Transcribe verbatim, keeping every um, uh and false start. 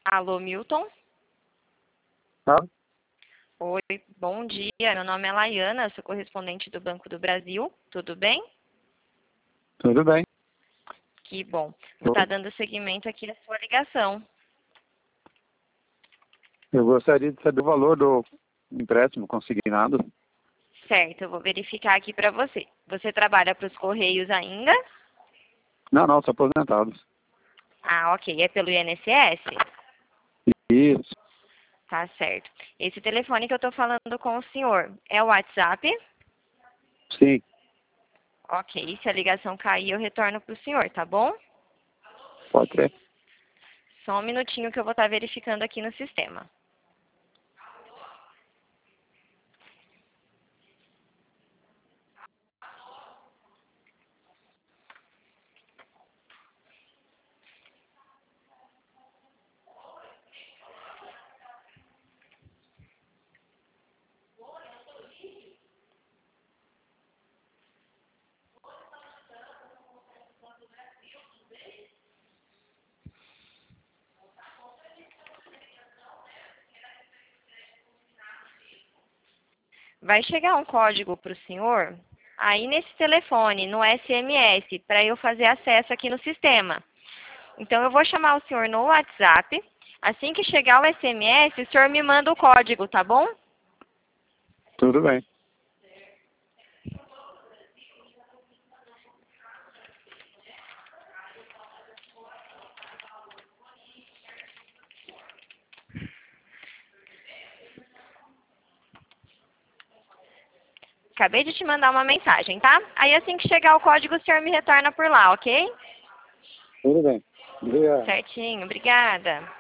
Alô, Milton? Tá? Oi, bom dia. Meu nome é Laiana, sou correspondente do Banco do Brasil. Tudo bem? Tudo bem. Que bom. Vou estar dando seguimento aqui à sua ligação. Eu gostaria de saber o valor do empréstimo consignado. Certo, eu vou verificar aqui para você. Você trabalha para os Correios ainda? Não, não, sou aposentado. Ah, ok. É pelo I N S S? Isso. Tá certo. Esse telefone que eu estou falando com o senhor é o WhatsApp? Sim, Ok. Se a ligação cair, eu retorno para o senhor, tá bom? pode ser. Só um minutinho que eu vou estar verificando aqui no sistema. Vai chegar um código para o senhor aí nesse telefone, no S M S, para eu fazer acesso aqui no sistema. Então, eu vou chamar o senhor no WhatsApp. Assim que chegar o S M S, o senhor me manda o código, tá bom? Tudo bem. Acabei de te mandar uma mensagem, tá? Aí, assim que chegar o código, o senhor me retorna por lá, ok? Tudo bem. Obrigado. Certinho, obrigada.